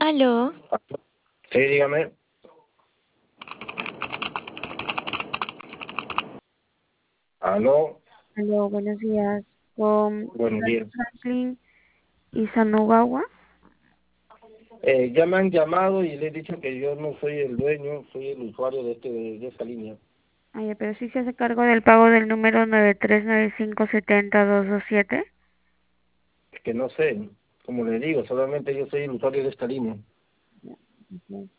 Aló, Sí, dígame. Aló, Aló, buenos días. Con buenos días. Franklin Isanugawa. Ya me han llamado y le he dicho que yo no soy el dueño, soy el usuario de esta línea. Ay, pero sí se hace cargo del pago del número 939570-227. Es que no sé, como le digo, solamente yo soy el usuario de esta línea. Ya, ok.